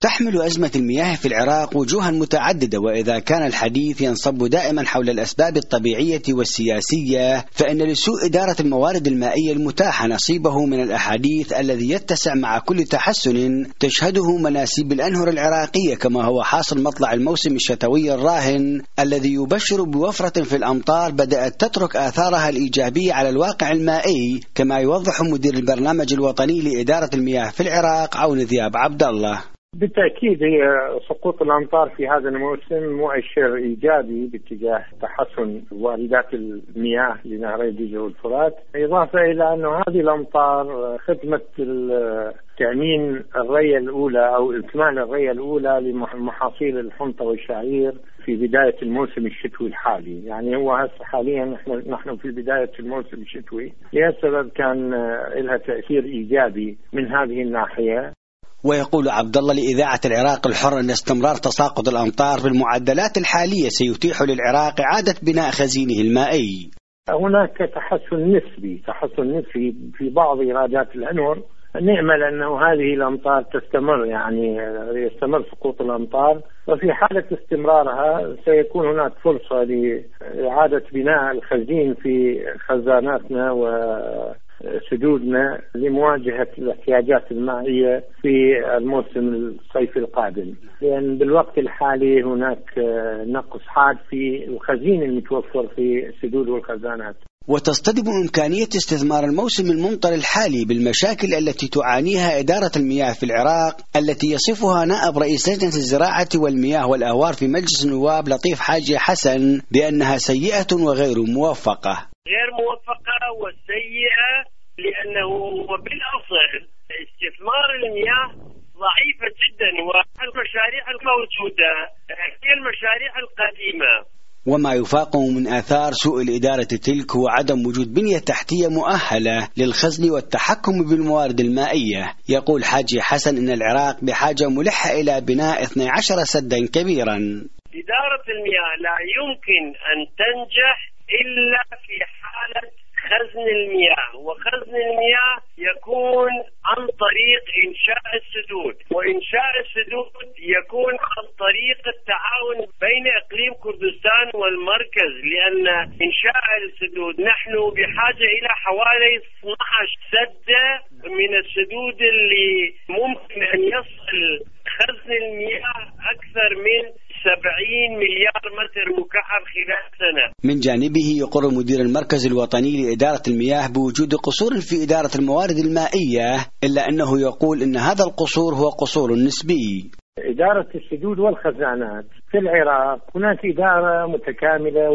تحمل أزمة المياه في العراق وجوها متعددة، وإذا كان الحديث ينصب دائما حول الأسباب الطبيعية والسياسية، فإن لسوء إدارة الموارد المائية المتاحة نصيبه من الأحاديث الذي يتسع مع كل تحسن تشهده مناسيب الأنهر العراقية، كما هو حاصل مطلع الموسم الشتوي الراهن الذي يبشر بوفرة في الأمطار بدأت تترك آثارها الإيجابية على الواقع المائي، كما يوضح مدير البرنامج الوطني لإدارة المياه في العراق عون ذياب عبد الله. بالتأكيد هي سقوط الأمطار في هذا الموسم مؤشر إيجابي باتجاه تحسن واردات المياه لنهري الدجلة والفرات، إضافة إلى أن هذه الأمطار خدمت تأمين الري الأولى أو إكمال الري الأولى لمحاصيل الحنطة والشعير في بداية الموسم الشتوي الحالي. يعني هو هسه حاليا نحن في بداية الموسم الشتوي، لهالسبب كان لها تأثير إيجابي من هذه الناحية. ويقول عبد الله لإذاعة العراق الحر أن استمرار تساقط الأمطار بالمعدلات الحالية سيتيح للعراق إعادة بناء خزينه المائي. هناك تحسن نسبي في بعض إيرادات الأنهر، نأمل أنه هذه الأمطار تستمر، يعني يستمر سقوط الأمطار، وفي حالة استمرارها سيكون هناك فرصة لإعادة بناء الخزين في خزاناتنا وسدودنا لمواجهة الاحتياجات المائية في الموسم الصيفي القادم، لأن بالوقت الحالي هناك نقص حاد في الخزين المتوفر في السدود والخزانات. وتصطدم إمكانية استثمار الموسم الممطر الحالي بالمشاكل التي تعانيها إدارة المياه في العراق، التي يصفها نائب رئيس لجنة الزراعة والمياه والأهوار في مجلس النواب لطيف حاجي حسن بأنها سيئة وغير موفقة. غير موفقة وسيئة، لأنه بالأصل استثمار المياه ضعيفة جدا، والمشاريع الموجودة هي المشاريع القديمة. وما يفاقم من آثار سوء الإدارة تلك هو عدم وجود بنية تحتية مؤهلة للخزن والتحكم بالموارد المائية. يقول حاجي حسن إن العراق بحاجة ملحة إلى بناء 12 سدا كبيرا. إدارة المياه لا يمكن أن تنجح إلا في حالة خزن المياه، وخزن المياه يكون عن طريق إنشاء السدود، وإنشاء السدود يكون عن طريق التعاون بين إقليم كردستان والمركز، لأن إنشاء السدود نحن بحاجة إلى حوالي 12 سدة من السدود اللي ممكن أن يصل خزن المياه أكثر من 70 مليار متر مكعب خلال سنة. من جانبه يقر مدير المركز الوطني لإدارة المياه بوجود قصور في إدارة الموارد المائية، إلا أنه يقول إن هذا القصور هو قصور نسبي. إدارة السدود والخزانات في العراق هناك إدارة متكاملة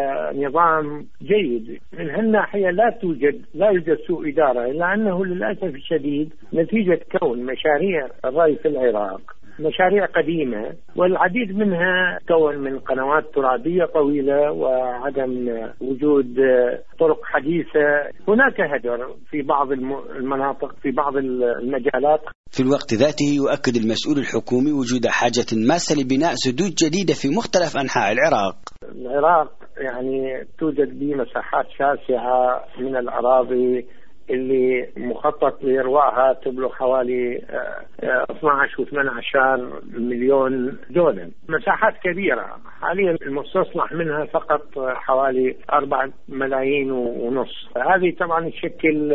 ونظام جيد، من هالناحية لا يوجد سوء إدارة، إلا أنه للأسف الشديد نتيجة كون مشاريع الري في العراق مشاريع قديمة، والعديد منها كون من قنوات ترابية طويلة وعدم وجود طرق حديثة. هناك هدر في بعض المناطق في بعض المجالات. في الوقت ذاته يؤكد المسؤول الحكومي وجود حاجة ماسة لبناء سدود جديدة في مختلف أنحاء العراق. العراق يعني توجد به مساحات شاسعة من الأراضي اللي مخطط لإروائها تبلغ حوالي 12 و 18 مليون دولار، مساحات كبيرة. حاليا المستصلح منها فقط حوالي 4 ملايين ونص. هذه طبعا تشكل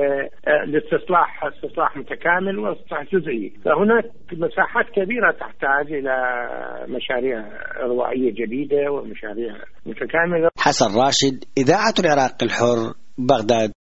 استصلاح متكامل واستصلاح جزئي، فهناك مساحات كبيرة تحتاج إلى مشاريع إروائية جديدة ومشاريع متكاملة. حسن راشد، إذاعة العراق الحر، بغداد.